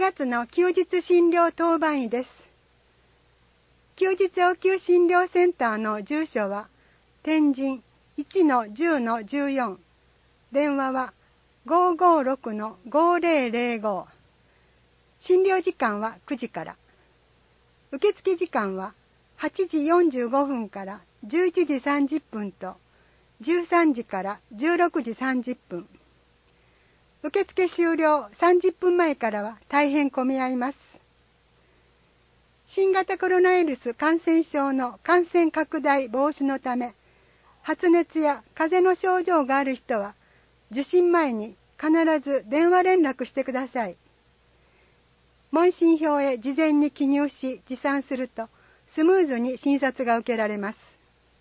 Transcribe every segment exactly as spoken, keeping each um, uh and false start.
がつの休日診療当番医です。休日応急診療センターの住所は天神 いちのじゅうのじゅうよん、電話は ごーごーろくのごーぜろぜろご、診療時間はくじから、受付時間ははちじよんじゅうごふんからじゅういちじさんじゅっぷんとじゅうさんじからじゅうろくじさんじゅっぷん。受付終了さんじゅっぷんまえからは大変混み合います。新型コロナウイルス感染症の感染拡大防止のため、発熱や風邪の症状がある人は、受診前に必ず電話連絡してください。問診票へ事前に記入し持参すると、スムーズに診察が受けられます。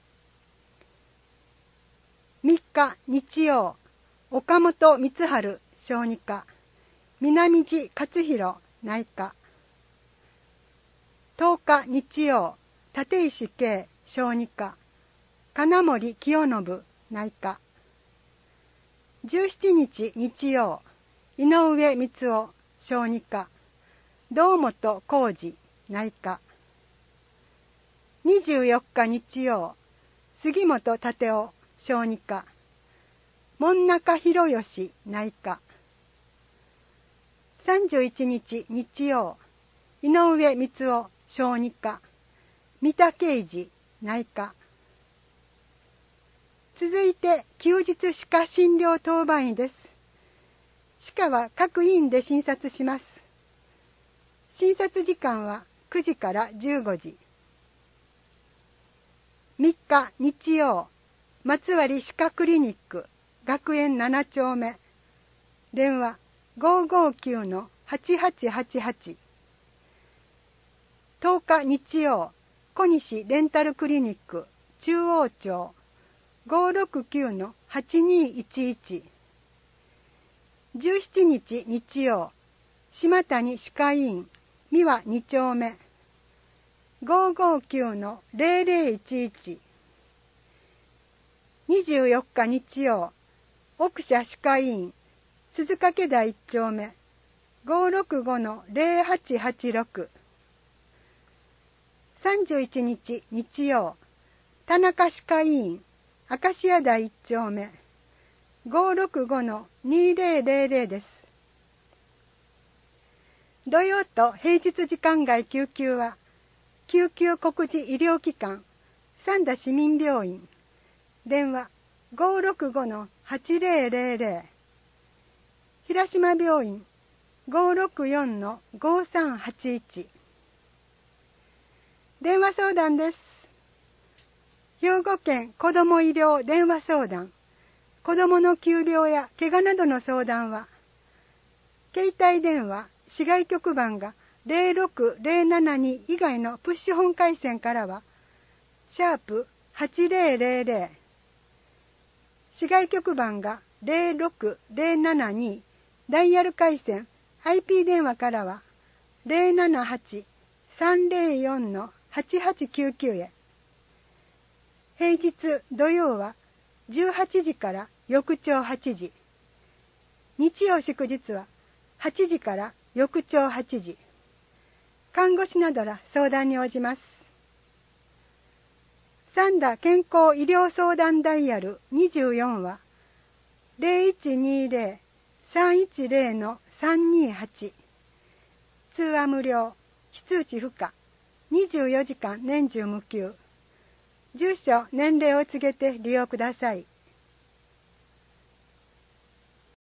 みっか日曜、岡本光晴小児科、南地勝弘内科。とおか日曜、立石慶小児科、金森清信内科。じゅうしちにち日曜、井上光雄小児科、堂本浩二内科。にじゅうよっか日曜、杉本立夫小児科、門中博義内科。さんじゅういちにち日曜、井上光雄小児科、三田啓二内科。続いて休日歯科診療当番医です。歯科は各医院で診察します。診察時間はくじからじゅうごじ。みっか日曜、松割歯科クリニック学園ななちょうめ、電話 ごーごーきゅうのはちはちはちはち。とおか日曜、小西デンタルクリニック中央町 ごーろくきゅうのはちにいちいち。じゅうしちにち日曜、島谷歯科医院三輪にちょうめ ごーごーきゅうのぜろぜろいちいち。にじゅうよっか日曜、奥社歯科医院鈴掛台いっちょうめ ごーろくごのぜろはちはちろく。さんじゅういちにち日曜、田中歯科医院明石屋台いっちょうめ ごーろくごのにぜろぜろぜろです。土曜と平日時間外救急は救急告示医療機関三田市民病院、電話 ごーろくごのはちぜろぜろぜろ、平島病院 ごーろくよんのごさんはちいち。電話相談です。兵庫県子ども医療電話相談、子どもの急病や怪我などの相談は、携帯電話市外局番がぜろろくぜろななに以外のプッシュ本回線からは、シャープはちぜろぜろぜろ、市外局番がぜろろくぜろななにダイヤル回線 アイピー 電話からはぜろななはちさんぜろよんのはちはちきゅうきゅうへ。平日土曜はじゅうはちじから翌朝はちじ、日曜祝日ははちじから翌朝はちじ。看護師などら相談に応じます。三田健康医療相談ダイヤルにじゅうよんはぜろいちにぜろ さんいちぜろのさんにはち。通話無料、非通知不可、にじゅうよじかん年中無休。住所、年齢を告げて利用ください。